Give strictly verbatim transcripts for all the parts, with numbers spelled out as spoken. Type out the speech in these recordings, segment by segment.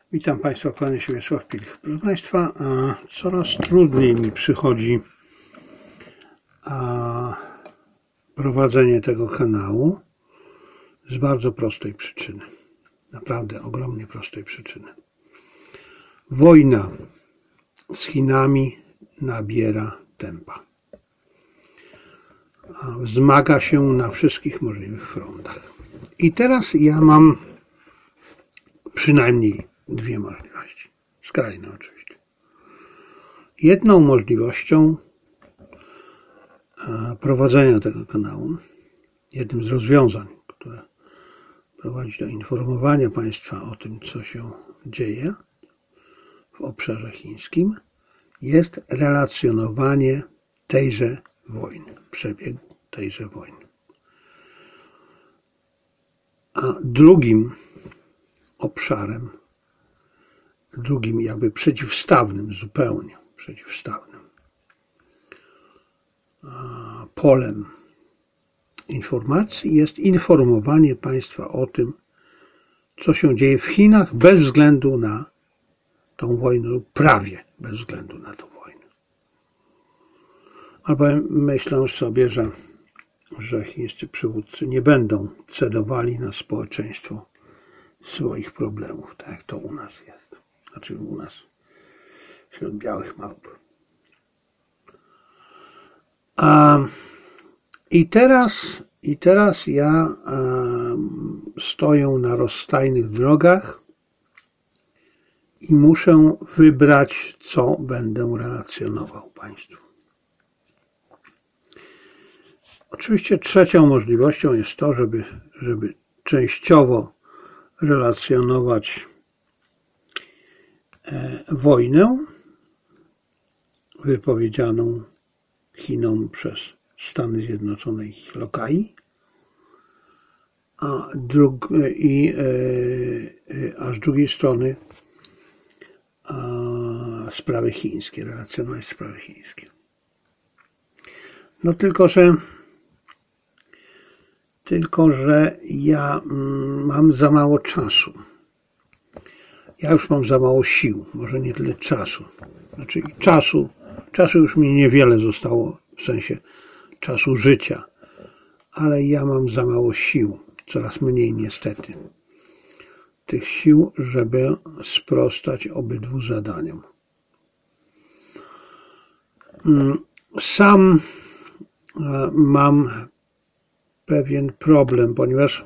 Witam Państwa, kłaniam się Wiesław Pilch. Proszę Państwa, coraz trudniej mi przychodzi prowadzenie tego kanału z bardzo prostej przyczyny. Naprawdę ogromnie prostej przyczyny. Wojna z Chinami nabiera tempa. Wzmaga się na wszystkich możliwych frontach. I teraz ja mam przynajmniej dwie możliwości. Skrajne oczywiście. Jedną możliwością prowadzenia tego kanału, jednym z rozwiązań, które prowadzi do informowania Państwa o tym, co się dzieje w obszarze chińskim, jest relacjonowanie tejże wojny, przebiegu tejże wojny. A drugim obszarem, drugim jakby przeciwstawnym, zupełnie przeciwstawnym polem informacji jest informowanie Państwa o tym, co się dzieje w Chinach bez względu na tą wojnę lub prawie bez względu na tą wojnę. Albowiem myślę sobie, że, że chińscy przywódcy nie będą cedowali na społeczeństwo swoich problemów, tak jak to u nas jest. Znaczy u nas wśród białych małp. A, i, teraz, I teraz ja a, stoję na rozstajnych drogach i muszę wybrać, co będę relacjonował Państwu. Oczywiście trzecią możliwością jest to, żeby, żeby częściowo relacjonować e, wojnę wypowiedzianą Chinom przez Stany Zjednoczone i ich lokai, a, drug, i, e, a z drugiej strony a, sprawy chińskie, relacjonować sprawy chińskie. No tylko, że Tylko, że ja mam za mało czasu. Ja już mam za mało sił, może nie tyle czasu. Znaczy czasu, czasu już mi niewiele zostało, w sensie czasu życia, ale ja mam za mało sił, coraz mniej niestety, tych sił, żeby sprostać obydwu zadaniom. Sam mam pewien problem, ponieważ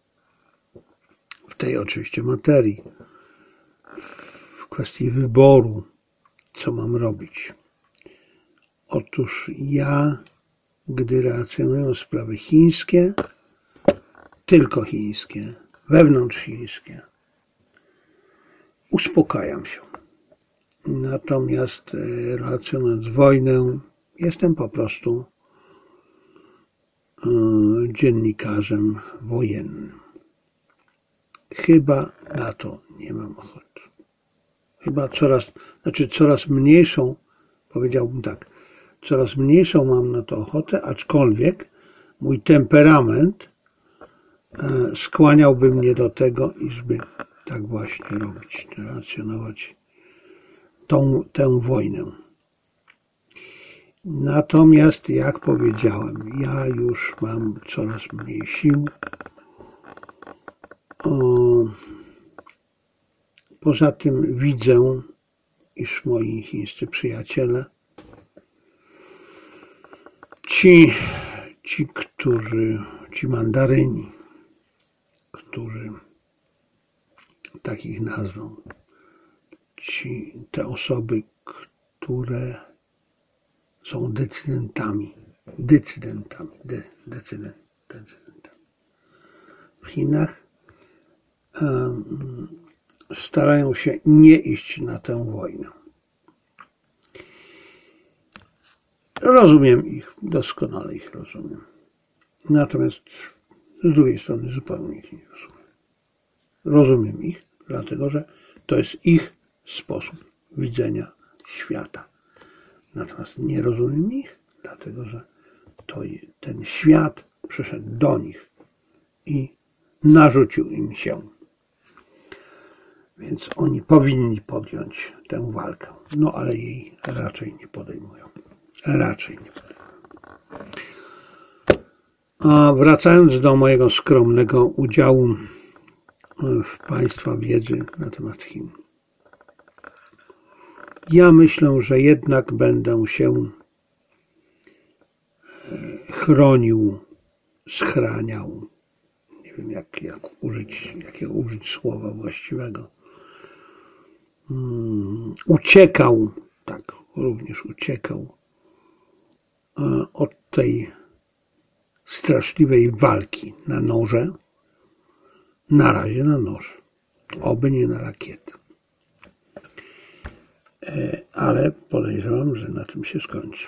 w tej oczywiście materii, w kwestii wyboru, co mam robić. Otóż ja, gdy relacjonuję sprawy chińskie, tylko chińskie, wewnątrzchińskie, uspokajam się. Natomiast relacjonując wojnę, jestem po prostu dziennikarzem wojennym. Chyba na to nie mam ochoty. Chyba coraz, znaczy coraz mniejszą, powiedziałbym tak, coraz mniejszą mam na to ochotę, aczkolwiek mój temperament skłaniałby mnie do tego, iżby tak właśnie robić, relacjonować tą, tę wojnę. Natomiast, jak powiedziałem, ja już mam coraz mniej sił. O, poza tym widzę, iż moi chińscy przyjaciele, ci, ci, którzy, ci mandaryni, którzy takich nazwą, ci, te osoby, które są decydentami, decydentami, de, decydent, decydentami. W Chinach um, starają się nie iść na tę wojnę. Rozumiem ich, doskonale ich rozumiem. Natomiast z drugiej strony zupełnie ich nie rozumiem. Rozumiem ich, dlatego że to jest ich sposób widzenia świata. Natomiast nie rozumiem ich, dlatego że to ten świat przyszedł do nich i narzucił im się. Więc oni powinni podjąć tę walkę. No ale jej raczej nie podejmują. Raczej nie podejmują. A wracając do mojego skromnego udziału w Państwa wiedzy na temat Chin. Ja myślę, że jednak będę się chronił, schraniał. Nie wiem, jak, jak użyć, jakiego użyć słowa właściwego. Um, uciekał, tak, również uciekał od tej straszliwej walki na noże. Na razie na noże. Oby nie na rakiety. Ale podejrzewam, że na tym się skończy.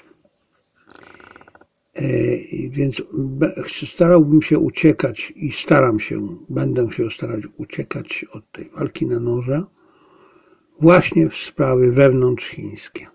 Więc starałbym się uciekać i staram się, będę się starać uciekać od tej walki na noże właśnie w sprawy wewnątrzchińskie.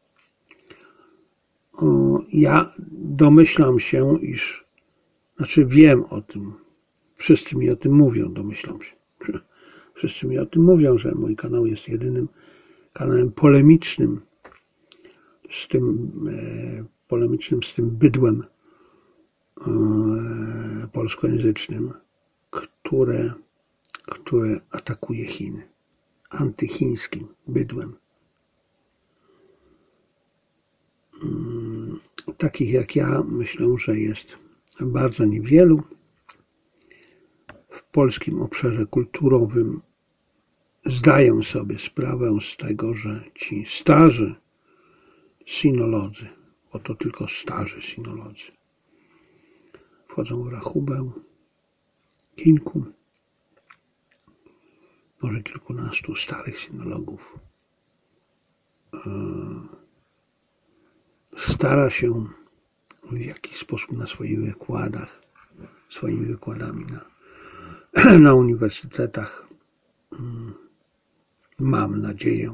Ja domyślam się, iż, znaczy wiem o tym, wszyscy mi o tym mówią, domyślam się. Wszyscy mi o tym mówią, że mój kanał jest jedynym kanałem polemicznym z tym e, polemicznym z tym bydłem e, polskojęzycznym, które, które atakuje Chiny. Antychińskim bydłem. Mm, takich jak ja myślę, że jest bardzo niewielu. W polskim obszarze kulturowym zdaję sobie sprawę z tego, że ci starzy sinolodzy, bo to tylko starzy sinolodzy, wchodzą w rachubę kilku, może kilkunastu starych sinologów. Stara się w jakiś sposób na swoich wykładach, swoimi wykładami na, na uniwersytetach, mam nadzieję,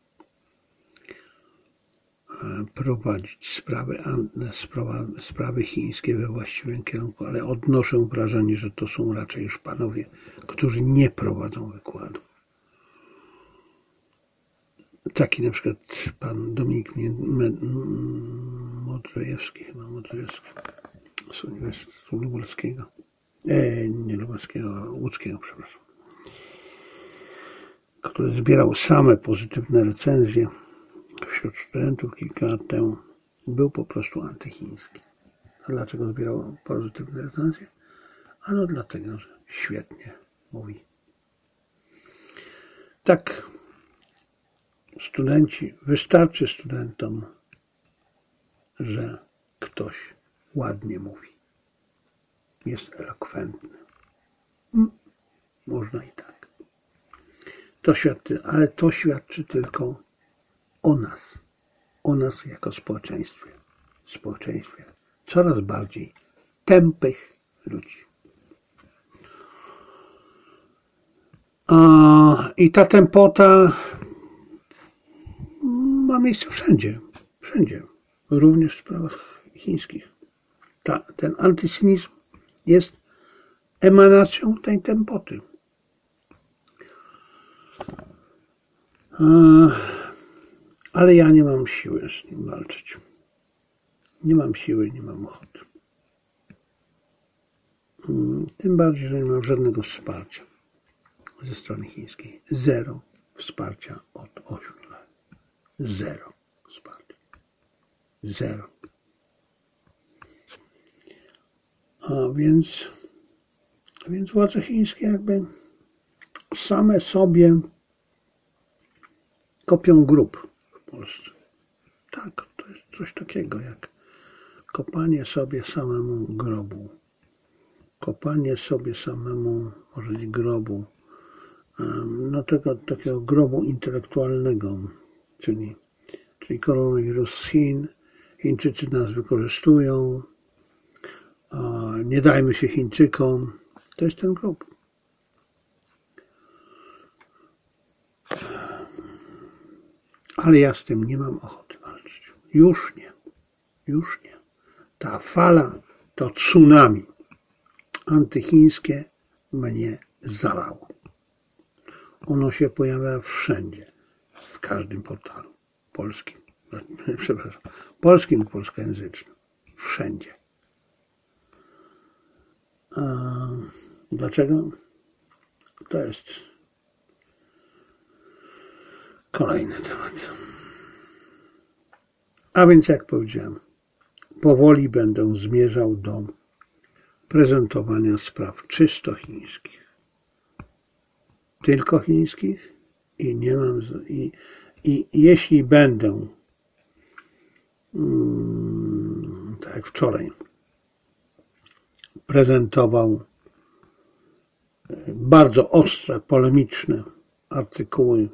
prowadzić sprawy, sprawy, sprawy chińskie we właściwym kierunku, ale odnoszę wrażenie, że to są raczej już panowie, którzy nie prowadzą wykładu. Taki na przykład pan Dominik Modrzejewski, chyba Modrzejewski z Uniwersytetu Lubelskiego, e, nie Lubelskiego, Łódzkiego, przepraszam, który zbierał same pozytywne recenzje wśród studentów kilka lat temu, był po prostu antychiński. A dlaczego zbierał pozytywne recenzje? Ano dlatego, że świetnie mówi. Tak, studenci, wystarczy studentom, że ktoś ładnie mówi. Jest elokwentny. Można i tak. To świadczy, ale to świadczy tylko o nas. O nas jako społeczeństwie. Społeczeństwie coraz bardziej tępych ludzi. A, I ta tępota ma miejsce wszędzie. Wszędzie. Również w sprawach chińskich. Ta, ten antysynizm jest emanacją tej tępoty. Ale ja nie mam siły z nim walczyć. Nie mam siły, nie mam ochoty. Tym bardziej, że nie mam żadnego wsparcia ze strony chińskiej. Zero wsparcia od ośmiu lat. Zero wsparcia. Zero. A więc, a więc władze chińskie jakby same sobie kopią grób w Polsce. Tak, to jest coś takiego jak kopanie sobie samemu grobu. Kopanie sobie samemu, może nie grobu, no tego takiego grobu intelektualnego, czyli, czyli koronawirus z Chin. Chińczycy nas wykorzystują, nie dajmy się Chińczykom. To jest ten grób. Ale ja z tym nie mam ochoty walczyć. Już nie. Już nie. Ta fala, to tsunami antychińskie mnie zalało. Ono się pojawia wszędzie, w każdym portalu polskim, przepraszam, polskim i polskojęzycznym, wszędzie. A dlaczego? To jest kolejny temat. A więc jak powiedziałem, powoli będę zmierzał do prezentowania spraw czysto chińskich. Tylko chińskich i nie mam i, i jeśli będę mm, tak jak wczoraj prezentował bardzo ostre, polemiczne artykuły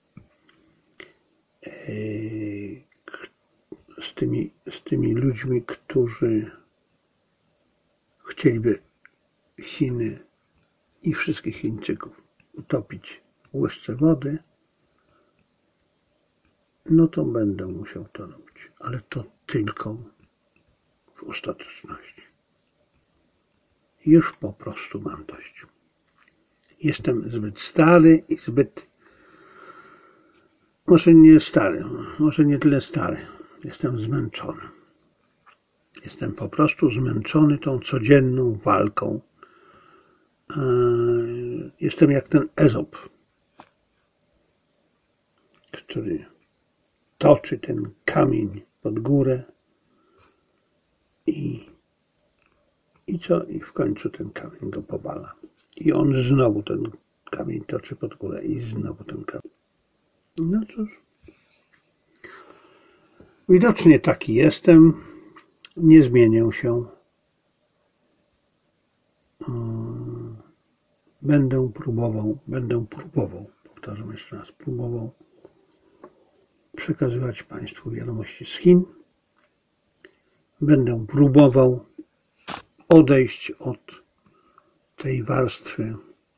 z tymi, z tymi ludźmi, którzy chcieliby Chiny i wszystkich Chińczyków utopić w łyżce wody, no to będę musiał to robić, ale to tylko w ostateczności. Już po prostu mam dość. Jestem zbyt stary i zbyt, może nie stary, może nie tyle stary, jestem zmęczony. Jestem po prostu zmęczony tą codzienną walką. Jestem jak ten Ezop, który toczy ten kamień pod górę i, i co? I w końcu ten kamień go powala. I on znowu ten kamień toczy pod górę i znowu ten kamień. No cóż. Widocznie taki jestem. Nie zmienię się. Będę próbował, będę próbował, powtarzam jeszcze raz, próbował przekazywać Państwu wiadomości z Chin. Będę próbował odejść od tej warstwy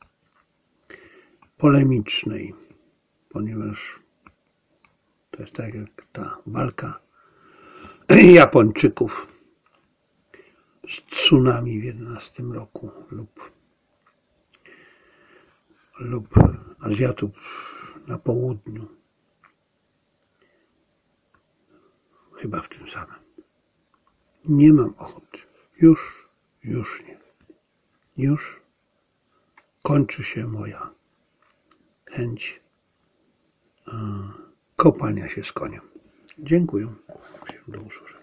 polemicznej, ponieważ to jest tak jak ta walka Japończyków z tsunami w jedenastym roku lub, lub Azjatów na południu. Chyba w tym samym. Nie mam ochoty. Już, już nie. Już kończy się moja chęć kopania się z koniem. Dziękuję. Do usłyszenia.